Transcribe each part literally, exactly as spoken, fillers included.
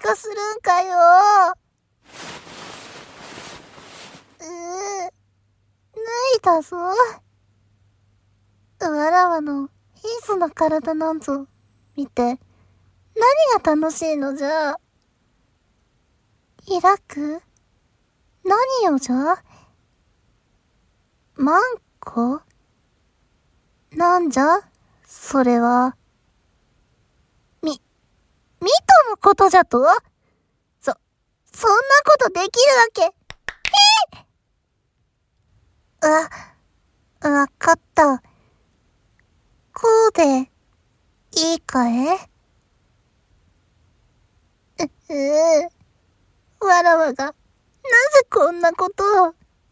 化するんかよ。うー、脱いだぞ。わらわの貧相な体なんぞ見て何が楽しいのじゃ。開く？何をじゃ？マンコ？なんじゃそれは。み、ミトのことじゃと？そ、そんなことできるわけ。えわ、わかった。こうで、いいかえ？う、うー。わらわが、なぜこんなことを。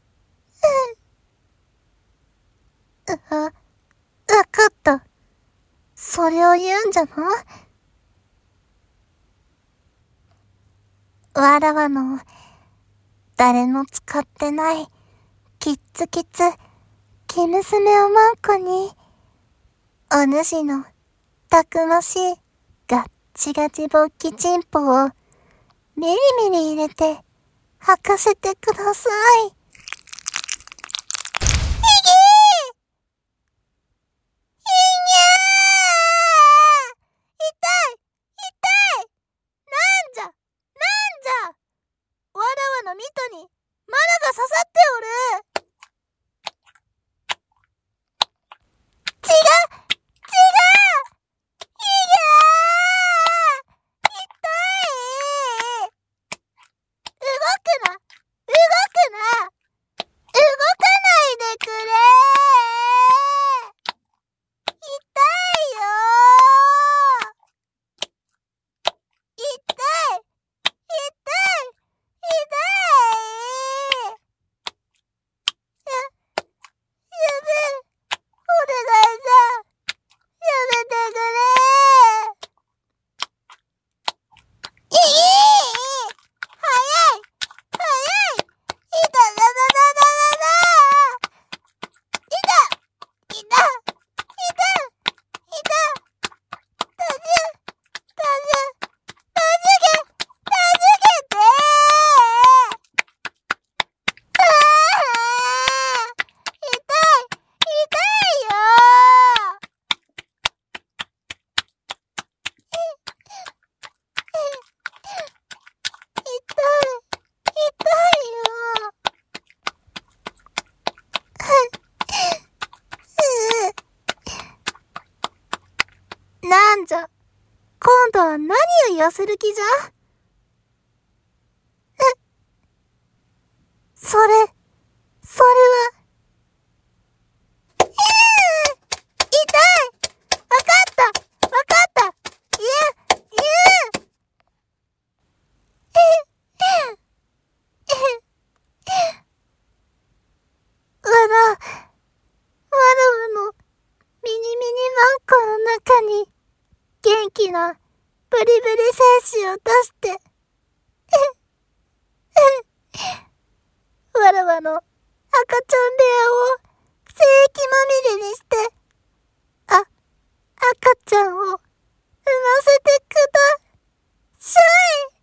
う、わ、わかった。それを言うんじゃな。わらわの、誰の使ってない、キッツキツ、生娘をマンコに、お主の、たくましい、ガッチガチ勃起チンポを、メリメリ入れて、履かせてください。いげー！いにゃー！痛い！痛い！なんじゃ！なんじゃ！わらわのミトに、マラが刺さっておる！違う！違う！いげー！痛い！動くな！動くな！動かないでくれ！痛いよー！痛い！痛い！痛い！や、やめ、お願いじゃ。やめてくれー。いい！早い！早い！いただだだだだだー！いた！いた！いた！いた！たじゅ、たじゅ、たじゅけ、たじゅけてー！あー！痛い！痛いよー！痛い！痛いよー！なんじゃ、今度は何を言わせる気じゃ？え、それ、それは、えー、痛い！わかった！わかった！言え！言え！え、え、え、わら、わらわの、ミニミニマンコの中に、元気な、ブリブリ精子を出して、わらわの赤ちゃん部屋を精液まみれにして、あ、赤ちゃんを産ませてください。